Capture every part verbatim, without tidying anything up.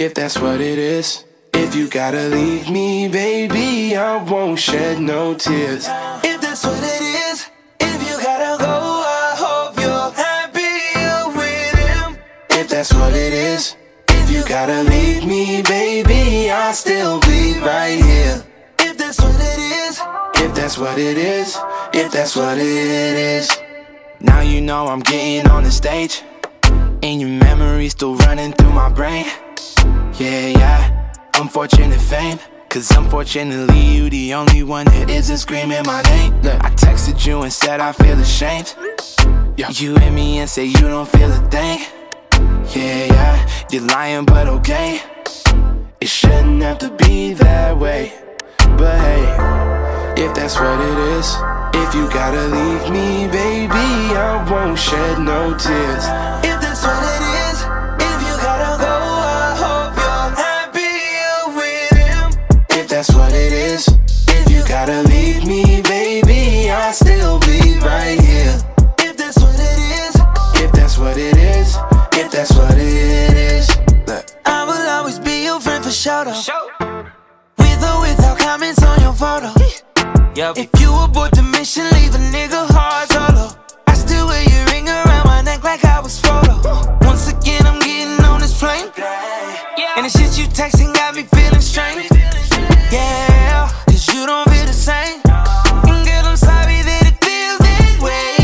if that's what it is. If you gotta leave me, baby, I won't shed no tears. If that's what it is, if you gotta go, I hope you're happy with him. If that's what it is, if you gotta leave me, baby, I'll still be right here. If that's what it is, if that's what it is, if that's what it is. Now you know I'm getting on the stage, and your memory's still running through my brain. Yeah, yeah, unfortunate fame, cause unfortunately you the only one that isn't screaming my name. Look, I texted you and said I feel ashamed. Yeah. You hit me and say you don't feel a thing. Yeah, yeah, you're lying but okay. It shouldn't have to be that way. But hey, if that's what it is, if you gotta leave me, baby, I won't shed no tears. If that's what it is, if you gotta go, I hope you're happy with him. If that's what it is, if you gotta leave me, baby, I'll still be right here. If that's what it is, if that's what it is, if that's what it is. Look, I will always be your friend for sure though. With or without comments on your photo. Yep. If you abort the mission, leave a nigga hard solo. I still wear your ring around my neck like I was photo. Once again, I'm getting on this plane, and the shit you texting got me feeling strange. Yeah, cause you don't feel the same. And girl, I'm sorry that it feels that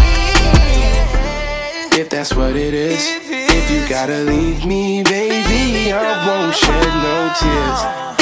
way. If that's what it is, if you gotta leave me, baby, I won't shed no tears.